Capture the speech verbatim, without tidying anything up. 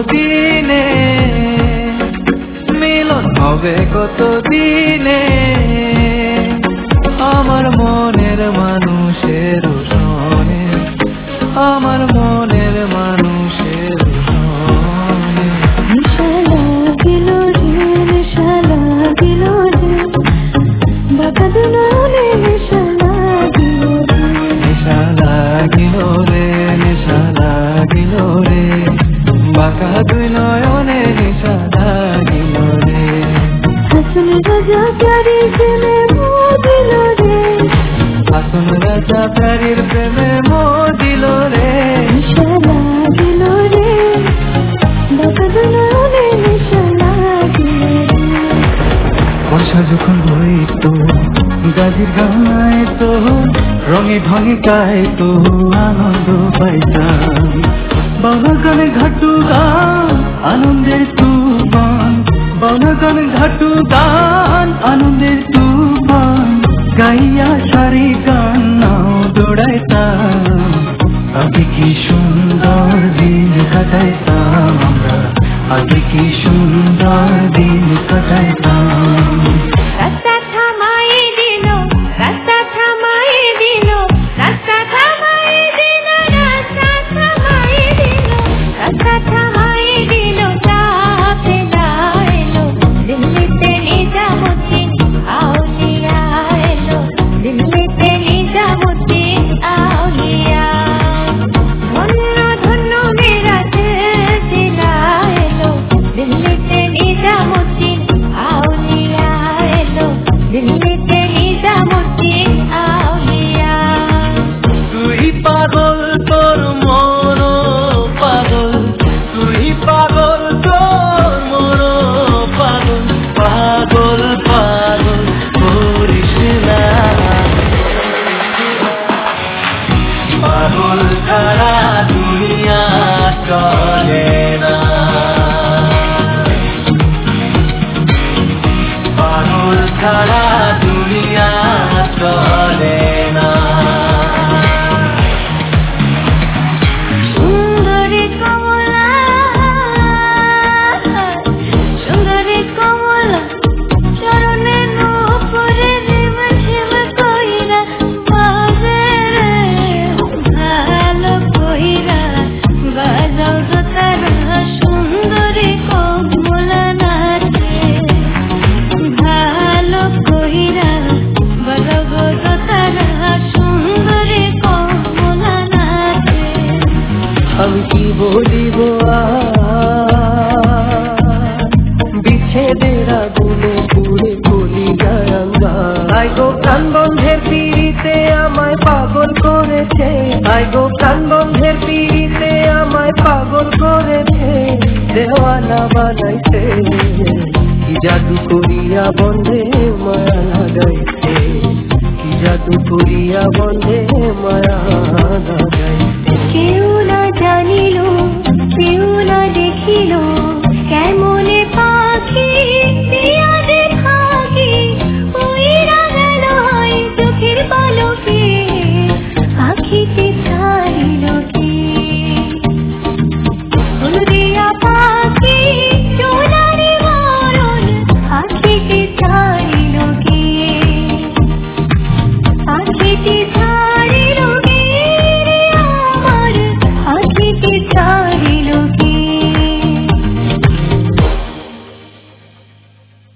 দিনে, মিলন হবে কত দিনে, আমার মনের মানুষের সনে, আমার মনের মানুষের সনে। নেশা লাগিল রে, নেশা লাগিল রে, বাঁকা দুই নয়নে নেশা লাগিল রে, নেশা লাগিল রে, নেশা লাগিল রে, বাঁকা দুই নয়নে নেশা লাগিল রে। হাসন রাজা প্যারির প্রেমে মোদিল রে, হাসন রাজা প্যারির প্রেমে মোদিল রে। নেশা লাগিল রে, বাঁকা দুই নয়নে নেশা লাগিল রে। বর্ষা যখন বইতো, গাজির গাইতো, রঙে ঢঙে গাইতো, আনন্দ পাইতাম। বাউলা গানে ঘাটু গান, আনন্দের তুফান, বাউলা গানে ঘাটু গান, আনন্দের তুফান, গাইয়া সারি গান নাও দৌড়াইতাম। আগে কি সুন্দর দিন কাটাইতাম আমরা, আগে কি সুন্দর দিন কাটাইতাম। রাস্তা থামাই দিল, রাস্তা থামাই দিল, রাস্তা থামাই দিল, রাস্তা থামাই দিল, রাস্তা থামাই দিল, চাপে লাইলো, দিল্লিতে নিজামুদ্দিন আউলিয়া এলো, দিল্লিতে নিজামুদ্দিন আউলিয়া। ধন্য ধন্য মেরা সিলসিলা এলো, দিল্লিতে নিজামুদ্দিন আউলিয়া এলো, দিল্লিতে নিজামুদ্দিন আউলিয়া। তুই পাগল তোর মন পাগল, তুই পাগল তোর মন পাগল, পাগল পাগল করিস না, পাগল ছাড়া দুনিয়া চলে না, পাগল ছাড়া দুনিয়া চলে না। সুন্দরী কমলা, সুন্দরী কমলা, চরণে নূপুরে রিম ঝিম কইরা বাজে রে, ভালো কইরা বাজাও তো তারা। সুন্দরী কমলা নাচে, ভালো কইরা বাজাও গো তো তারা। সুন্দরী কমলা নাচে। আমি কি বলিব বিচ্ছেদের আগুনে পুড়ে গলি গাঙ্গা। আই গো প্রাণ বন্ধের পিড়িতে আমায় পাগল করেছে, আই গো প্রাণ বন্ধের পিড়িতে আমায় পাগল করেছে, দেওয়ানা বানাইছে, কি জাদু করিয়া বন্ধে মায়া লাগাইছে, কি জাদু করিয়া বন্ধে মায়া লাগাইছে। কেউ না জানিল, কেউ না দেখিল, কেমন